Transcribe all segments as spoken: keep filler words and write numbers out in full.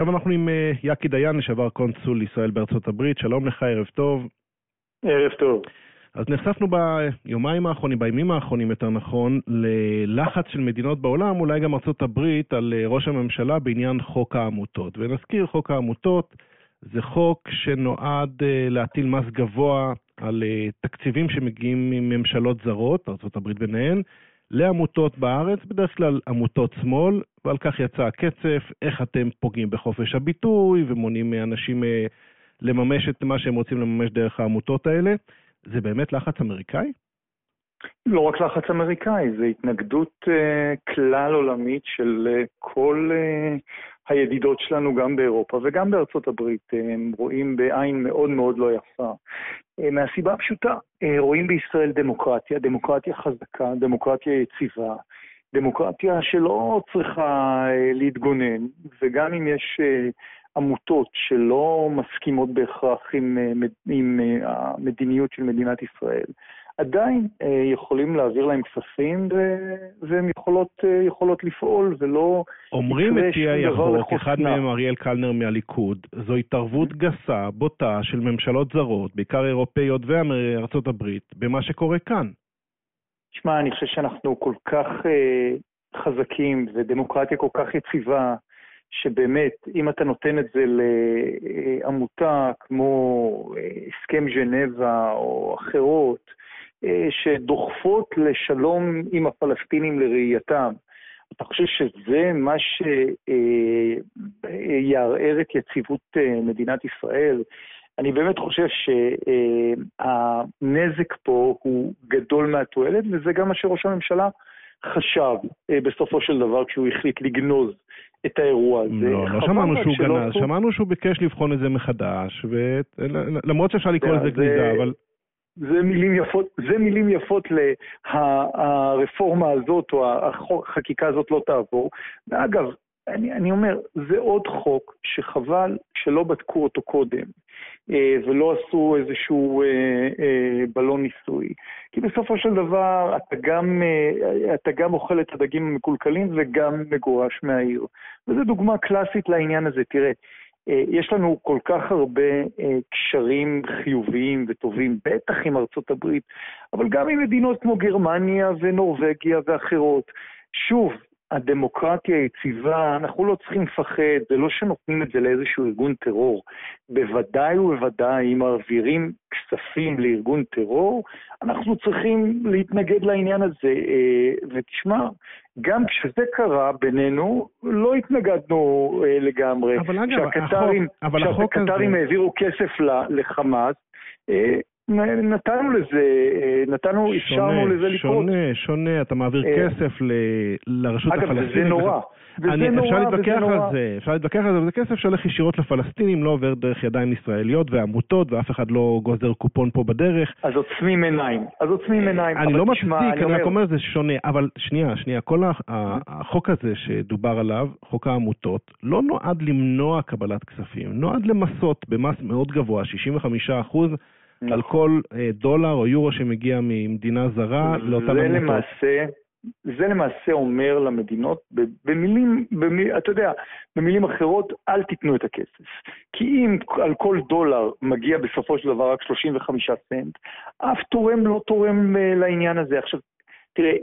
עכשיו אנחנו עם יקי דיין, לשעבר קונסול ישראל בארצות הברית. שלום לך, ערב טוב. ערב טוב. אז נחשפנו ביומיים האחרונים, בימים האחרונים יותר נכון, ללחץ של מדינות בעולם, אולי גם ארצות הברית, על ראש הממשלה בעניין חוק העמותות. ונזכיר, חוק העמותות זה חוק שנועד להטיל מס גבוה על תקציבים שמגיעים מממשלות זרות, ארצות הברית ביניהן, לעמותות בארץ, בדרך כלל עמותות שמאל, ועל כך יצא הקצף, איך אתם פוגעים בחופש הביטוי ומונעים מאנשים לממש את מה שהם רוצים לממש דרך העמותות האלה. זה באמת לחץ אמריקאי? לא רק לחץ אמריקאי, זה התנגדות uh, כלל עולמית של uh, כל uh, הידידות שלנו גם באירופה וגם בארצות הברית. Uh, הם רואים בעין מאוד מאוד לא יפה. Uh, מהסיבה הפשוטה, uh, רואים בישראל דמוקרטיה, דמוקרטיה חזקה, דמוקרטיה יציבה, דמוקרטיה שלא צריכה uh, להתגונן, וגם אם יש uh, עמותות שלא מסכימות בהכרח עם, uh, עם uh, המדיניות של מדינת ישראל, עדיין uh, יכולים להעביר להם כספים, והן יכולות, uh, יכולות לפעול, ולא... אומרים את תיאי החוק, אחד מהם אריאל קלנר מהליכוד, זו התערבות גסה, בוטה של ממשלות זרות, בעיקר אירופאיות וארצות הברית, במה שקורה כאן. תשמע, אני חושב שאנחנו כל כך uh, חזקים, ודמוקרטיה כל כך יציבה, שבאמת, אם אתה נותן את זה לעמותה כמו הסכם ז'נבה או אחרות, שדוחפות לשלום עם הפלסטינים לראייתם, אתה חושב שזה מה שיערער את יציבות מדינת ישראל? אני באמת חושב שהנזק פה הוא גדול מהתועלת, וזה גם מה שראש הממשלה חשב בסופו של דבר כשהוא החליט לגנוז את האירוע הזה. לא, לא שמענו שהוא גנז, שמענו שהוא ביקש לבחון את זה מחדש, למרות שאפשר לקרוא לזה גניזה, אבל... זה מילים יפות, זה מילים יפות לרפורמה הזאת, או החקיקה הזאת לא תעבור. ואגב, אני, אני אומר, זה עוד חוק שחבל שלא בדקו אותו קודם, ולא עשו איזשהו בלון ניסוי. כי בסופו של דבר, אתה גם, אתה גם אוכל את הדגים המקולקלים וגם מגורש מהעיר. וזו דוגמה קלאסית לעניין הזה. תראה, יש לנו כל כך הרבה קשרים חיוביים וטובים, בטח עם ארצות הברית, אבל גם עם מדינות כמו גרמניה ונורווגיה ואחרות. שוב, הדמוקרטיה היציבה, אנחנו לא צריכים לפחד, זה לא שנותנים את זה לאיזשהו ארגון טרור. בוודאי ובוודאי, אם מעבירים כספים לארגון טרור, אנחנו צריכים להתנגד לעניין הזה. ותשמע, גם כשזה קרה בינינו, לא התנגדנו לגמרי. אבל אגב, כשהקטרים, אבל החוק הזה... כשהקטרים העבירו כסף לחמאס, נתנו לזה, נתנו, אפשרנו לזה לקרות. שונה, שונה, אתה מעביר כסף לרשות הפלסטינית. אגב, זה נורא. אפשר להתווכח על זה, אפשר להתווכח על זה, וזה כסף שהולך ישירות לפלסטינים, לא עובר דרך ידיים ישראליות ועמותות, ואף אחד לא גוזר קופון פה בדרך. אז עוצמים עיניים, אז עוצמים עיניים. אני לא מצדיק, אני רק אומר, זה שונה, אבל שנייה, שנייה, כל החוק הזה שדובר עליו, חוק העמותות, לא נועד למנוע קבלת כספים, נועד למסות במס מאוד גבוה, שישים וחמישה אחוז, על כל דולר או יורו שמגיע ממדינה זרה לאותן עמותות. למעשה, זה למעשה אומר למדינות, במילים, במיל, אתה יודע, במילים אחרות, אל תיתנו את הכסף. כי אם על כל דולר מגיע בסופו של דבר רק שלושים וחמישה סנט, אף תורם לא תורם לעניין הזה. עכשיו, תראה,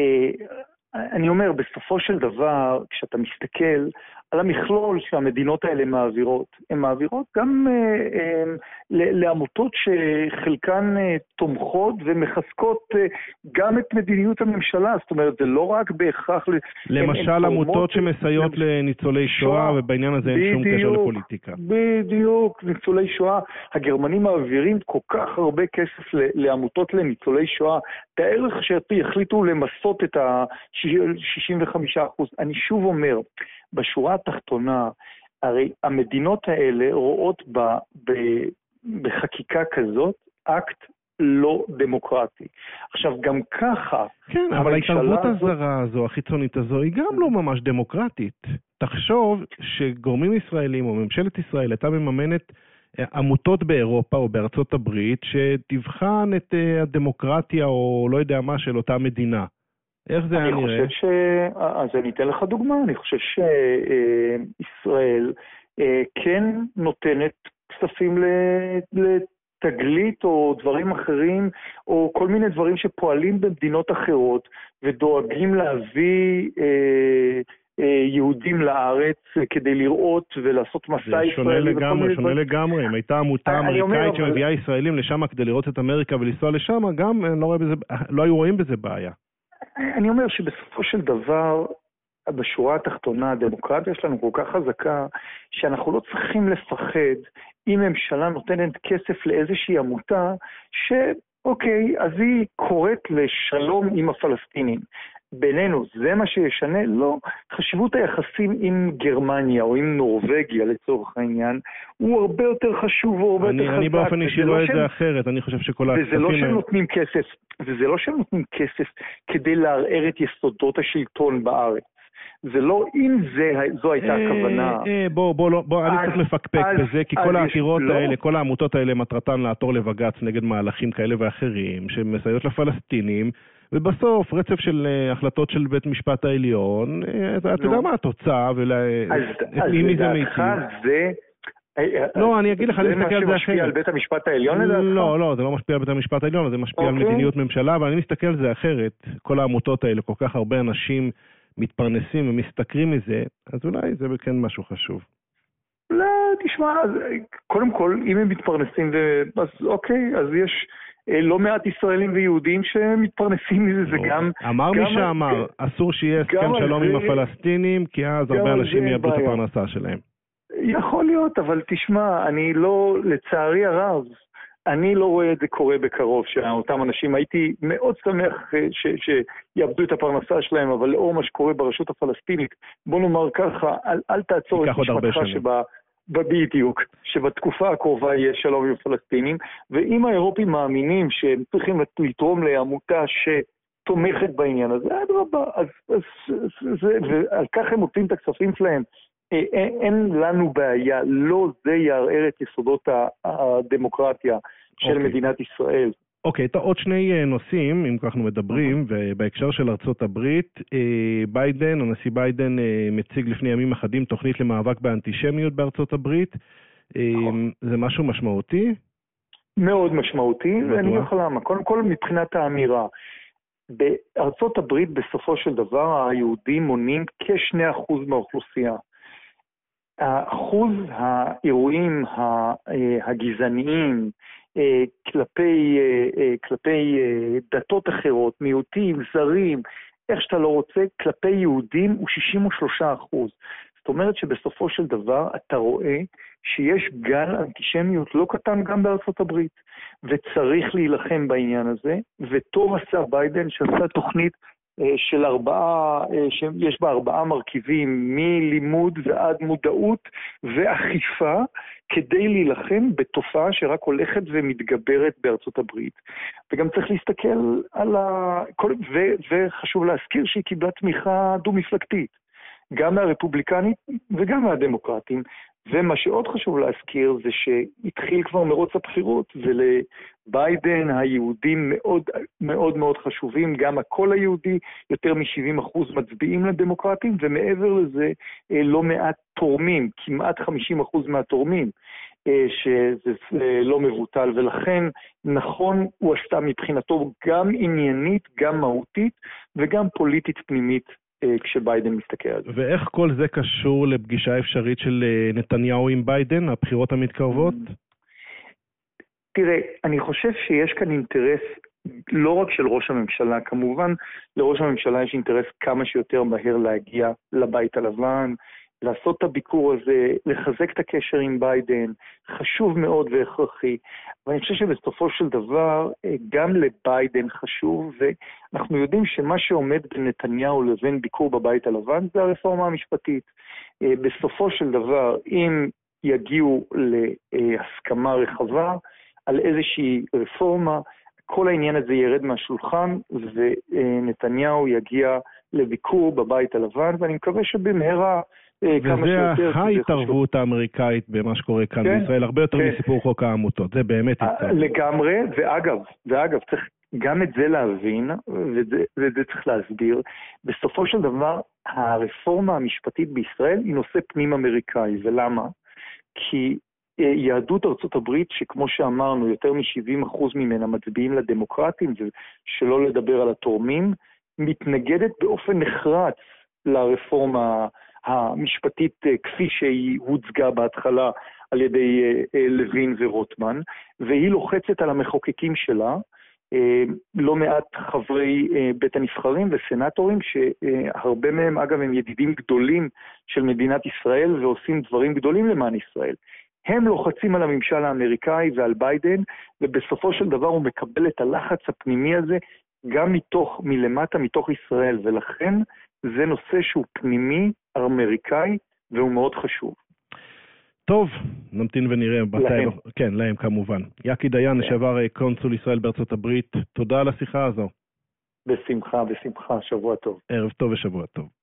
אני אומר, בסופו של דבר, כשאתה מסתכל על המכלול שהמדינות האלה מעבירות, הן מעבירות גם אה, אה, לעמותות שחלקן אה, תומכות ומחזקות אה, גם את מדיניות הממשלה, זאת אומרת, זה לא רק בהכרח... למשל, הם, הם עמותות שמסייעות למ... לניצולי שואה, שואה, ובעניין הזה אין שום קשר לפוליטיקה. בדיוק, ניצולי שואה. הגרמנים מעבירים כל כך הרבה כסף לעמותות לניצולי שואה, תאר לך שיחליטו למסות את ה-שישים וחמישה אחוז. אני שוב אומר, בשורה התחתונה, הרי המדינות האלה רואות ב, ב, בחקיקה כזאת אקט לא דמוקרטי. עכשיו, גם ככה... כן, אבל ההתערבות הזאת... הזרה הזו, החיצונית הזו, היא גם לא ממש דמוקרטית. תחשוב שגורמים ישראלים או ממשלת ישראל הייתה מממנת עמותות באירופה או בארצות הברית שתבחן את הדמוקרטיה או לא יודע מה של אותה מדינה. איך זה היה נראה? אני חושב ש... אז אני אתן לך דוגמה. אני חושב שישראל כן נותנת כספים לתגלית או דברים אחרים, או כל מיני דברים שפועלים במדינות אחרות, ודואגים להביא יהודים לארץ כדי לראות ולעשות מסע ישראלי. זה שונה לגמרי, אם הייתה עמותה אמריקאית שמביאה ישראלים לשם כדי לראות את אמריקה ולנסוע לשם, גם לא היו רואים בזה בעיה. אני אומר שבסופו של דבר, בשורה התחתונה, הדמוקרטיה שלנו כל כך חזקה, שאנחנו לא צריכים לפחד אם ממשלה נותנת כסף לאיזושהי עמותה, שאוקיי, אז היא קוראת לשלום עם הפלסטינים. בינינו, זה מה שישנה? לא. חשיבות היחסים עם גרמניה או עם נורווגיה לצורך העניין, הוא הרבה יותר חשוב, הוא הרבה אני, יותר חזק. אני באופן אישי רואה את זה אחרת, אני חושב שכל הכספים... וזה לא שנותנים כסף, וזה לא שנותנים כסף כדי לערער את יסודות השלטון בארץ. זה לא, אם זה, זו הייתה הכוונה. בוא, בוא, בוא, אני צריך לפקפק בזה, כי כל העתירות האלה, כל העמותות האלה מטרתן לעתור לבג"ץ נגד מהלכים כאלה ואחרים, שמסייעות לפלסטינים, ובסוף רצף של החלטות של בית משפט העליון, אתה יודע מה התוצאה, ומי זה מיטיב. זה... לא, אני אגיד לך, אני מסתכל על זה אחרת. זה מה שמשפיע על בית המשפט העליון לדעתך? לא, לא, זה לא משפיע על בית המשפט העליון, זה משפיע על מדיניות ממשלה, אבל אני מסתכל על זה אחרת. כל העמותות האלה, כל כך הרבה אנשים מתפרנסים ומשתכרים מזה, אז אולי זה כן משהו חשוב. לא, תשמע, קודם כל, אם הם מתפרנסים, אז אוקיי, אז יש לא מעט ישראלים ויהודים שמתפרנסים מזה, זה גם... אמר מי שאמר, אסור שיהיה הסכם שלום עם הפלסטינים, כי אז הרבה אנשים יאבדו את הפרנסה שלהם. יכול להיות, אבל תשמע, אני לא, לצערי הרב, אני לא רואה את זה קורה בקרוב, שאותם אנשים, הייתי מאוד שמח שיאבדו את הפרנסה שלהם, אבל לאור מה שקורה ברשות הפלסטינית, בוא נאמר ככה, אל, אל תעצור את משפטך שבה, בדיוק, שבתקופה הקרובה יהיה שלום עם הפלסטינים, ואם האירופים מאמינים שהם צריכים לתרום לעמותה שתומכת בעניין הזה, עד רבה, אז, אז, זה, ועל כך הם מוצאים את הכספים שלהם, אין לנו בעיה, לא זה יערער את יסודות הדמוקרטיה של מדינת ישראל. אוקיי, עוד שני נושאים, אם אנחנו מדברים, ובהקשר של ארצות הברית, ביידן, הנשיא ביידן מציג לפני ימים אחדים תוכנית למאבק באנטישמיות בארצות הברית. זה משהו משמעותי? מאוד משמעותי, ואני יכול למה. קודם כל מבחינת האמירה. בארצות הברית בסופו של דבר היהודים מונים כשני אחוז מהאוכלוסייה. האחוז האירועים הגזעניים כלפי, כלפי דתות אחרות, מיעוטים, זרים, איך שאתה לא רוצה, כלפי יהודים הוא שישים ושלושה אחוז. זאת אומרת שבסופו של דבר אתה רואה שיש גל אנטישמיות לא קטן גם בארצות הברית, וצריך להילחם בעניין הזה, וטוב עשה ביידן שעשה תוכנית של ארבעה, שיש בה ארבעה מרכיבים, מלימוד ועד מודעות ואכיפה, כדי להילחם בתופעה שרק הולכת ומתגברת בארצות הברית. וגם צריך להסתכל על ה... ו... וחשוב להזכיר שהיא קיבלה תמיכה דו-מפלגתית, גם מהרפובליקנית וגם מהדמוקרטים. ומה שעוד חשוב להזכיר זה שהתחיל כבר מרוץ הבחירות, ולביידן היהודים מאוד מאוד מאוד חשובים, גם הקול היהודי, יותר מ-שבעים אחוז מצביעים לדמוקרטים, ומעבר לזה לא מעט תורמים, כמעט חמישים אחוז מהתורמים, שזה לא מבוטל, ולכן נכון הוא עשתה מבחינתו גם עניינית, גם מהותית, וגם פוליטית פנימית, כשביידן מסתכל על זה. ואיך כל זה קשור לפגישה אפשרית של נתניהו עם ביידן, הבחירות המתקרבות? תראה, אני חושב שיש כאן אינטרס לא רק של ראש הממשלה, כמובן לראש הממשלה יש אינטרס כמה שיותר מהר להגיע לבית הלבן, לעשות את הביקור הזה, לחזק את הקשר עם ביידן, חשוב מאוד והכרחי. ואני חושב שבסופו של דבר, גם לביידן חשוב, ואנחנו יודעים שמה שעומד בין נתניהו לבין ביקור בבית הלבן, זה הרפורמה המשפטית. בסופו של דבר, אם יגיעו להסכמה רחבה על איזושהי רפורמה, כל העניין הזה ירד מהשולחן, ונתניהו יגיע לביקור בבית הלבן, ואני מקווה שבמהרה, וזה ההתערבות האמריקאית במה שקורה כאן בישראל, הרבה יותר מסיפור חוק העמותות, זה באמת התערבות. לגמרי, ואגב, ואגב, צריך גם את זה להבין, וזה צריך להסביר, בסופו של דבר, הרפורמה המשפטית בישראל היא נושא פנים אמריקאי, ולמה? כי יהדות ארצות הברית, שכמו שאמרנו, יותר מ-שבעים אחוז ממנה מצביעים לדמוקרטים, ושלא לדבר על התורמים, מתנגדת באופן נחרץ לרפורמה המשפטית כפי שהיא הוצגה בהתחלה על ידי לוין ורוטמן, והיא לוחצת על המחוקקים שלה, לא מעט חברי בית הנבחרים וסנטורים, שהרבה מהם אגב הם ידידים גדולים של מדינת ישראל ועושים דברים גדולים למען ישראל. הם לוחצים על הממשל האמריקאי ועל ביידן, ובסופו של דבר הוא מקבל את הלחץ הפנימי הזה גם מתוך, מלמטה, מתוך ישראל, ולכן זה נושא שהוא פנימי אמריקאי והוא מאוד חשוב. טוב, נמתין ונראה. להם. כן, להם כמובן. יקי דיין, לשעבר קונסול ישראל בארצות הברית, תודה על השיחה הזו. בשמחה, בשמחה, שבוע טוב. ערב טוב ושבוע טוב.